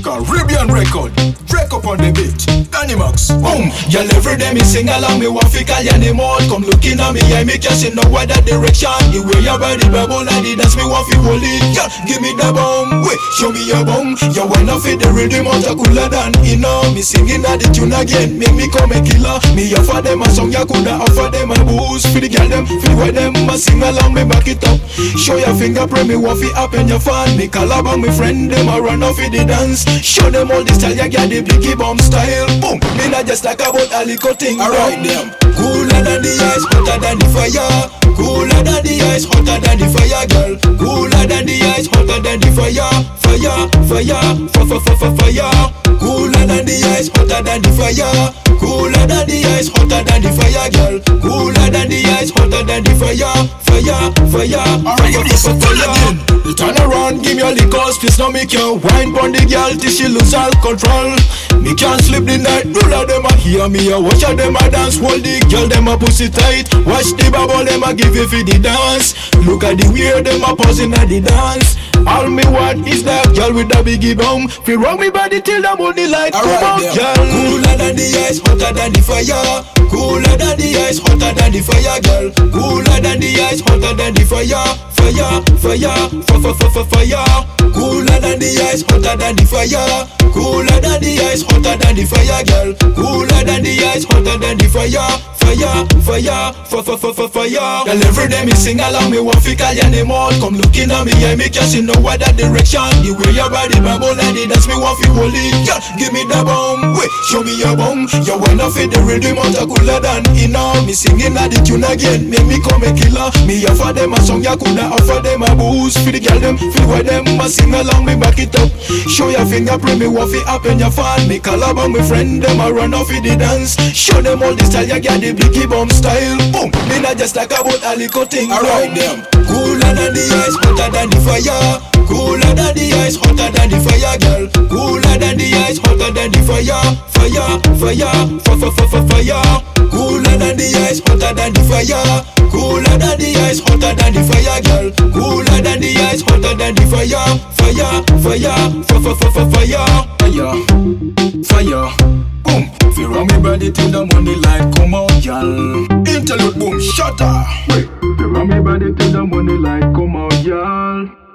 Caribbean record. Break up on the beat. Danimax, boom. Y'all every day me sing along, me want fi call your name out. Come looking at me, I make you see no other direction. The way your body bubble like the dance, me want fi hold it. Yeah, give me the bomb, wait, show me your bomb. You wanna fit the rhythm out a cooler than me singing at the tune again, make me come a killer. Me offer them a song, you coulda offer them a booze. For the girl them, feel where them a sing along, me back it up. Show your fingerprint, me want fi up in your fan. Me call about my friend, them a run off in the dance. Show them all the style, you got the blicky bomb style. Boom, me not just talk about a little thing. Alright them, cooler than the ice, hotter than the fire. Cooler than the ice, hotter than the fire, girl. Cooler than the ice, hotter than the fire. Fire, fire. Cooler than the ice, hotter than the fire. Cooler than the ice, hotter than the fire, girl. Cooler than the ice, hotter than the fire. Fire. Alright, listen to again. You turn around, give me a liquor, please now make your wine pon the girl till she lose all control. Me can't sleep the night, all of them a hear me, I watch them a dance, hold the girl them a pussy tight. Watch the bubble them a give you for the dance. Look at the way them a posing at the dance. All me want is that girl with a biggie bum. Feel rock me body till the money light come out, girl. Cooler than the ice, hotter than the fire. Cooler than the ice, hotter than the fire, girl. Cooler than the ice, hotter than the fire. Fire. Cooler than the ice, hotter than the fire. Cooler than the ice, hotter than the fire, girl. Cooler than the ice, hotter than the fire. Fire. Girl, every day me sing along, me want fi call your name out. Come looking at me, I make you see no other direction. The way your body bubble like the dance, me want fi hold it. Girl, give me the bomb, wait, show me your bomb. You wanna fit the rhythm out a cooler than me singing at the tune again, make me come a killer. Me offer them a song, you coulda offer them a booze. For the girl them, feel where them a sing along, me back it up. Show your fingerprint, me want fi up in your fan. Me call about my friend, them a run off in the dance. Show them all the style, you got the blicky bomb style. Boom, me not just talk about a little thing. Alright them, cooler than the ice, hotter than the fire. Cooler than the ice, hotter than the fire, girl. Cooler than the ice, hotter than the fire. Fire. Cooler than the ice, hotter than the fire. Cooler than the ice, hotter than the fire, girl. Cooler than the ice, hotter than the fire. Fire. Boom, feel on me body till the money light come out, y'all. Interlude, boom, shutter. Wait, feel on me body till the money light come out, y'all.